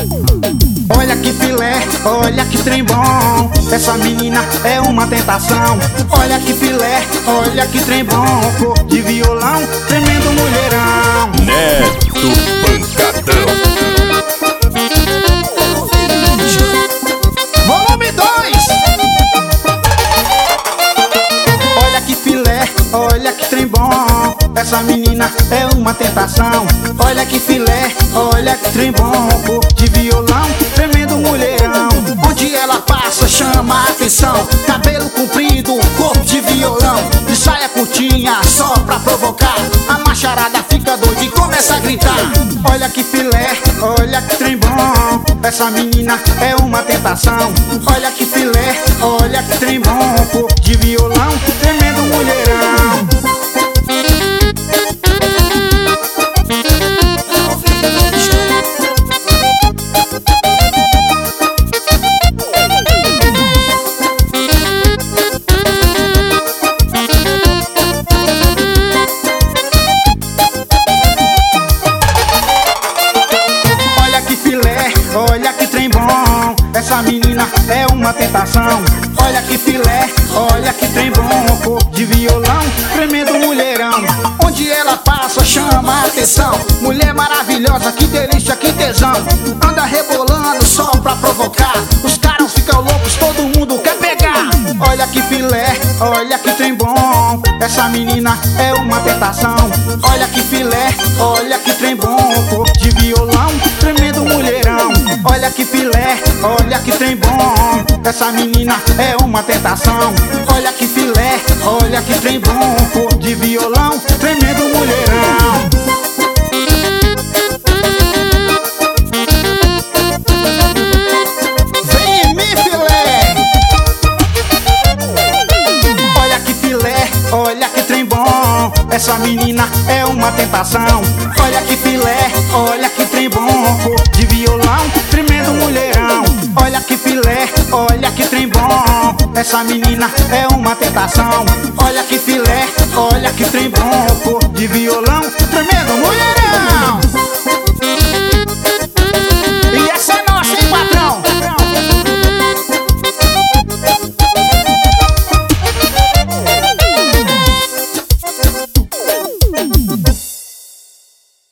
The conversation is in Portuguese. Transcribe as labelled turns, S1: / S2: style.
S1: Olha que filé, olha que trem bom. Essa menina é uma tentação. Olha que filé, olha que trem bom. Cor de violão, tremendo mulherão.
S2: Neto Pancadão.
S1: Volume 2. Olha que filé, olha que trem bom. Essa menina é uma tentação. Olha que filé, olha que trem bom. Cor de violão, tremendo mulherão. Onde ela passa chama a atenção. Cabelo comprido, corpo de violão, de saia curtinha só pra provocar. A macharada fica doida e começa a gritar. Olha que filé, olha que trem bom. Essa menina é uma tentação. Olha que filé, olha que trem bom. Corpo de violão, tremendo mulherão. Olha que trem bom, essa menina é uma tentação. Olha que filé, olha que trem bom. Corpo de violão, tremendo mulherão. Onde ela passa chama a atenção. Mulher maravilhosa, que delícia, que tesão. Anda rebolando só pra provocar. Os caras ficam loucos, todo mundo quer pegar. Olha que filé, olha que trem bom. Essa menina é uma tentação. Olha que filé, olha que trem bom. Corpo de violão, tremendo mulherão. Olha que filé, olha que trem bom. Essa menina é uma tentação. Olha que filé, olha que trem bom. Cor de violão, tremendo mulherão. Vem em mim, filé. Olha que filé, olha que trem bom. Essa menina é uma tentação. Olha que filé, olha que trem bom. Cor de violão, tremendo mulherão. Olha que filé, olha que trem bom. Essa menina é uma tentação. Olha que filé, olha que trem bom. Cor de violão, tremendo mulherão.